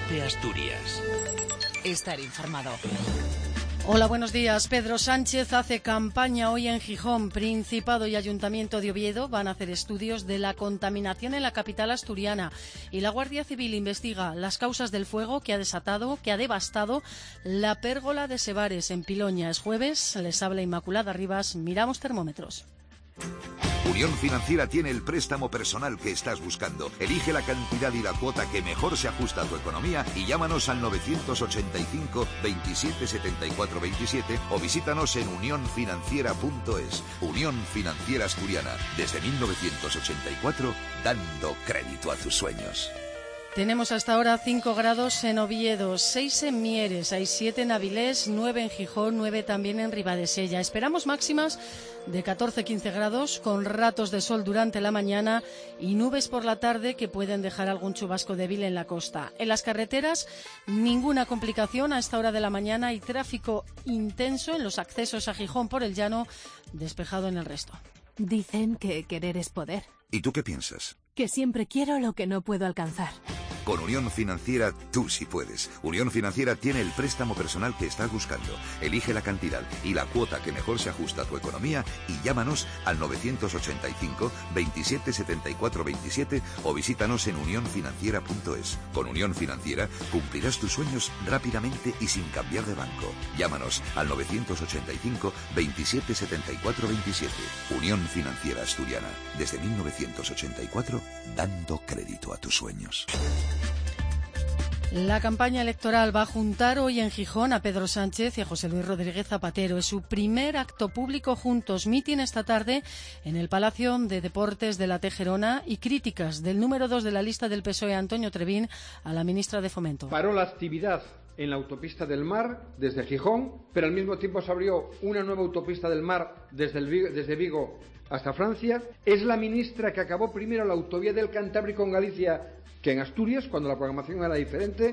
Cope Asturias. Estar informado. Hola, buenos días. Pedro Sánchez hace campaña hoy en Gijón. Principado y Ayuntamiento de Oviedo van a hacer estudios de la contaminación en la capital asturiana. Y la Guardia Civil investiga las causas del fuego que ha devastado la pérgola de Sevares en Piloña. Es jueves, les habla Inmaculada Rivas. Miramos termómetros. Unión Financiera tiene el préstamo personal que estás buscando. Elige la cantidad y la cuota que mejor se ajusta a tu economía y llámanos al 985 27 74 27 o visítanos en unionfinanciera.es. Unión Financiera Asturiana, desde 1984, dando crédito a tus sueños. Tenemos hasta ahora 5 grados en Oviedo, 6 en Mieres, hay 7 en Avilés, 9 en Gijón, 9 también en Ribadesella. Esperamos máximas de 14-15 grados, con ratos de sol durante la mañana y nubes por la tarde que pueden dejar algún chubasco débil en la costa. En las carreteras, ninguna complicación a esta hora de la mañana y tráfico intenso en los accesos a Gijón por el llano, despejado en el resto. Dicen que querer es poder. ¿Y tú qué piensas? Que siempre quiero lo que no puedo alcanzar. Con Unión Financiera tú sí puedes. Unión Financiera tiene el préstamo personal que estás buscando. Elige la cantidad y la cuota que mejor se ajusta a tu economía y llámanos al 985 27 74 27 o visítanos en unionfinanciera.es. Con Unión Financiera cumplirás tus sueños rápidamente y sin cambiar de banco. Llámanos al 985 27 74 27. Unión Financiera Asturiana. Desde 1984, dando crédito a tus sueños. La campaña electoral va a juntar hoy en Gijón a Pedro Sánchez y a José Luis Rodríguez Zapatero. Es su primer acto público juntos. Mitin esta tarde en el Palacio de Deportes de la Tejerona y críticas del número 2 de la lista del PSOE, Antonio Trevín, a la ministra de Fomento. Paró la actividad en la autopista del Mar desde Gijón, pero al mismo tiempo se abrió una nueva autopista del Mar desde Vigo hasta Francia. Es la ministra que acabó primero la autovía del Cantábrico en Galicia que en Asturias, cuando la programación era diferente.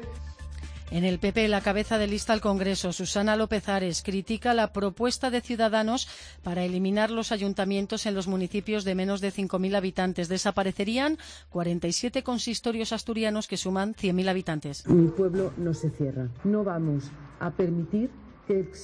En el PP, la cabeza de lista al Congreso, Susana López Ares, critica la propuesta de Ciudadanos para eliminar los ayuntamientos en los municipios de menos de 5.000 habitantes. Desaparecerían 47 consistorios asturianos que suman 100.000 habitantes. Mi pueblo no se cierra. No vamos a permitir que el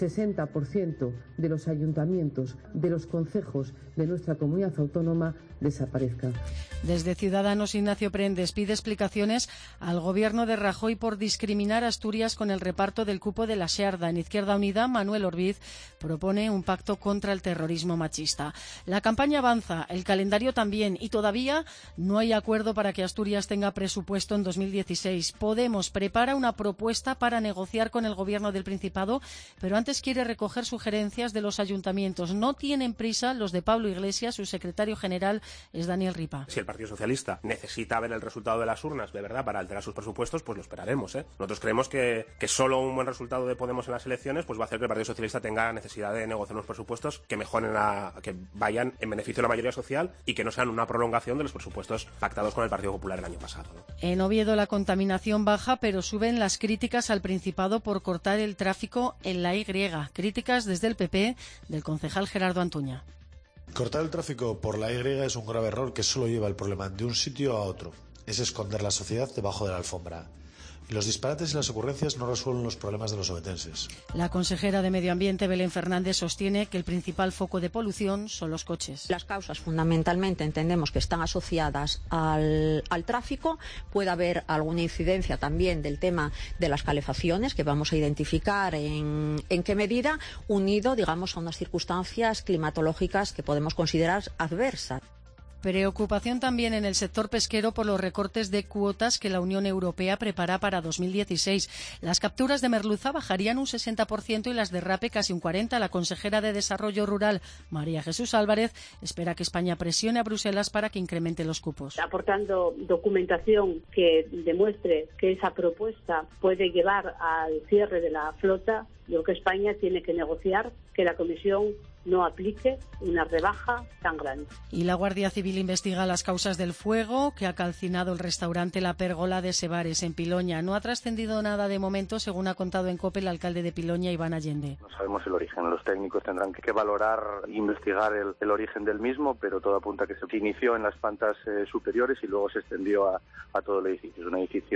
60% de los ayuntamientos, de los concejos de nuestra comunidad autónoma desaparezca. Desde Ciudadanos, Ignacio Prendes pide explicaciones al gobierno de Rajoy por discriminar a Asturias con el reparto del cupo de la Xarda. En Izquierda Unida, Manuel Orbiz propone un pacto contra el terrorismo machista. La campaña avanza, el calendario también, y todavía no hay acuerdo para que Asturias tenga presupuesto en 2016. Podemos prepara una propuesta para negociar con el gobierno del Principado, pero antes quiere recoger sugerencias de los ayuntamientos. No tienen prisa los de Pablo Iglesias, su secretario general es Daniel Ripa. Si el Partido Socialista necesita ver el resultado de las urnas, de verdad, para alterar sus presupuestos, pues lo esperaremos, ¿eh? Nosotros creemos que solo un buen resultado de Podemos en las elecciones pues va a hacer que el Partido Socialista tenga necesidad de negociar unos presupuestos que mejoren, que vayan en beneficio de la mayoría social y que no sean una prolongación de los presupuestos pactados con el Partido Popular el año pasado, ¿no? En Oviedo la contaminación baja, pero suben las críticas al Principado por cortar el tráfico en la Y. Críticas desde el PP del concejal Gerardo Antuña. Cortar el tráfico por la Y es un grave error que solo lleva el problema de un sitio a otro. Es esconder la sociedad debajo de la alfombra. Y los disparates y las ocurrencias no resuelven los problemas de los obetenses. La consejera de Medio Ambiente, Belén Fernández, sostiene que el principal foco de polución son los coches. Las causas fundamentalmente entendemos que están asociadas al tráfico. Puede haber alguna incidencia también del tema de las calefacciones, que vamos a identificar en qué medida, unido, digamos, a unas circunstancias climatológicas que podemos considerar adversas. Preocupación también en el sector pesquero por los recortes de cuotas que la Unión Europea prepara para 2016. Las capturas de merluza bajarían un 60% y las de rape casi un 40%. La consejera de Desarrollo Rural, María Jesús Álvarez, espera que España presione a Bruselas para que incremente los cupos. Aportando documentación que demuestre que esa propuesta puede llevar al cierre de la flota, lo que España tiene que negociar, que la Comisión no aplique una rebaja tan grande. Y la Guardia Civil investiga las causas del fuego que ha calcinado el restaurante La Pérgola de Sevares en Piloña. No ha trascendido nada de momento, según ha contado en COPE el alcalde de Piloña, Iván Allende. No sabemos el origen, los técnicos tendrán que valorar e investigar el origen del mismo, pero todo apunta a que se inició en las plantas superiores y luego se extendió a todo el edificio. Es un edificio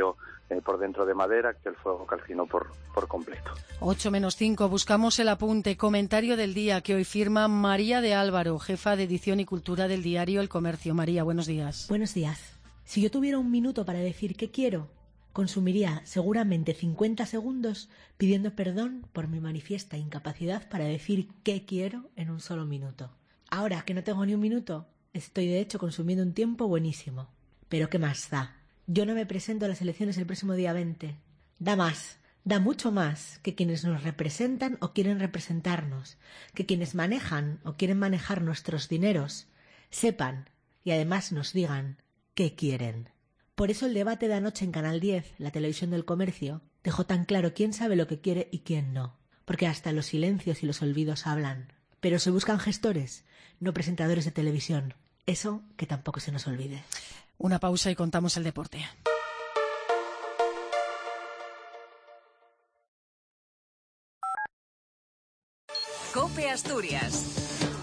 por dentro de madera, que el fuego calcinó por completo. 8:05, buscamos el apunte, comentario del día que hoy firma María de Álvaro, jefa de edición y cultura del diario El Comercio. María, buenos días. Buenos días. Si yo tuviera un minuto para decir qué quiero, consumiría seguramente 50 segundos pidiendo perdón por mi manifiesta incapacidad para decir qué quiero en un solo minuto. Ahora que no tengo ni un minuto, estoy de hecho consumiendo un tiempo buenísimo. Pero ¿qué más da? Yo no me presento a las elecciones el próximo día 20. Da mucho más que quienes nos representan o quieren representarnos, que quienes manejan o quieren manejar nuestros dineros, sepan y además nos digan qué quieren. Por eso el debate de anoche en Canal 10, la televisión del Comercio, dejó tan claro quién sabe lo que quiere y quién no. Porque hasta los silencios y los olvidos hablan. Pero se buscan gestores, no presentadores de televisión. Eso que tampoco se nos olvide. Una pausa y contamos el deporte. COPE Asturias.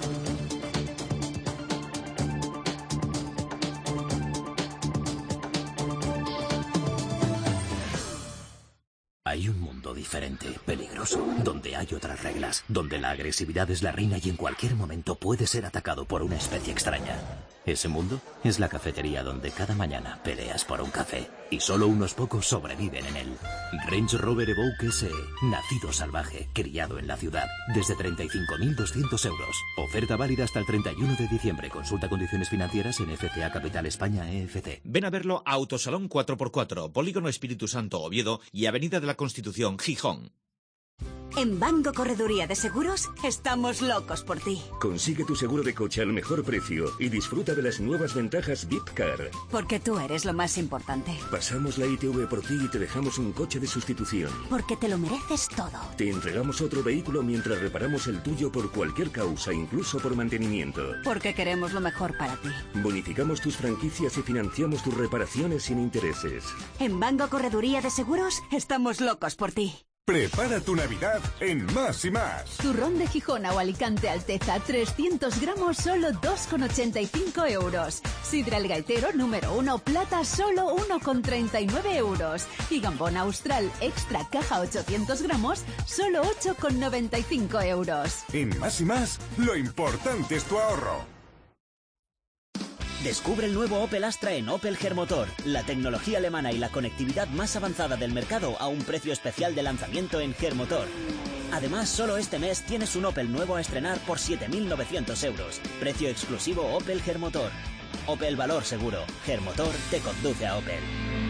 Hay un mundo diferente, peligroso, donde hay otras reglas, donde la agresividad es la reina y en cualquier momento puede ser atacado por una especie extraña. Ese mundo es la cafetería donde cada mañana peleas por un café y solo unos pocos sobreviven en él. Range Rover Evoque SE, nacido salvaje, criado en la ciudad, desde 35.200 euros. Oferta válida hasta el 31 de diciembre. Consulta condiciones financieras en FCA Capital España EFC. Ven a verlo a Autosalón 4x4, Polígono Espíritu Santo Oviedo y Avenida de la Constitución Gijón. En Banco Correduría de Seguros estamos locos por ti. Consigue tu seguro de coche al mejor precio y disfruta de las nuevas ventajas VIPCAR. Porque tú eres lo más importante. Pasamos la ITV por ti y te dejamos un coche de sustitución. Porque te lo mereces todo. Te entregamos otro vehículo mientras reparamos el tuyo por cualquier causa, incluso por mantenimiento. Porque queremos lo mejor para ti. Bonificamos tus franquicias y financiamos tus reparaciones sin intereses. En Banco Correduría de Seguros estamos locos por ti. Prepara tu Navidad en Más y Más. Turrón de Gijona o Alicante Alteza, 300 gramos, solo 2,85 euros. Sidra El Gaitero, número 1, plata, solo 1,39 euros. Y Gambón Austral Extra, caja 800 gramos, solo 8,95 euros. En Más y Más, lo importante es tu ahorro. Descubre el nuevo Opel Astra en Opel Germotor, la tecnología alemana y la conectividad más avanzada del mercado a un precio especial de lanzamiento en Germotor. Además, solo este mes tienes un Opel nuevo a estrenar por 7.900 euros. Precio exclusivo Opel Germotor. Opel Valor Seguro. Germotor te conduce a Opel.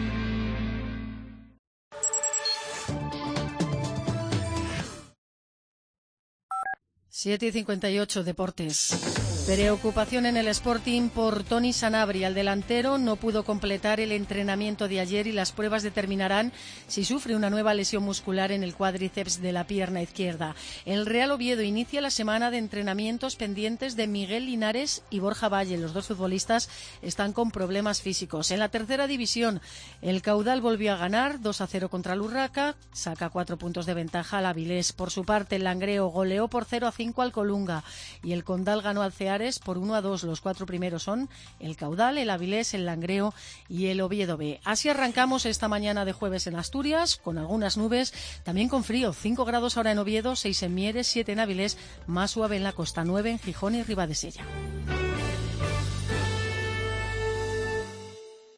Siete y 58, deportes. Preocupación en el Sporting por Toni Sanabria. El delantero no pudo completar el entrenamiento de ayer y las pruebas determinarán si sufre una nueva lesión muscular en el cuádriceps de la pierna izquierda. El Real Oviedo inicia la semana de entrenamientos pendientes de Miguel Linares y Borja Valle. Los dos futbolistas están con problemas físicos. En la tercera división, el Caudal volvió a ganar 2-0 contra el Urraca, saca 4 puntos de ventaja al Avilés. Por su parte, el Langreo goleó por 0-5 al Colunga y el Condal ganó al Ceares por 1-2. Los 4 primeros son el Caudal, el Avilés, el Langreo y el Oviedo B. Así arrancamos esta mañana de jueves en Asturias, con algunas nubes, también con frío. 5 grados ahora en Oviedo, 6 en Mieres, 7 en Avilés, más suave en la costa, 9 en Gijón y Ribadesella.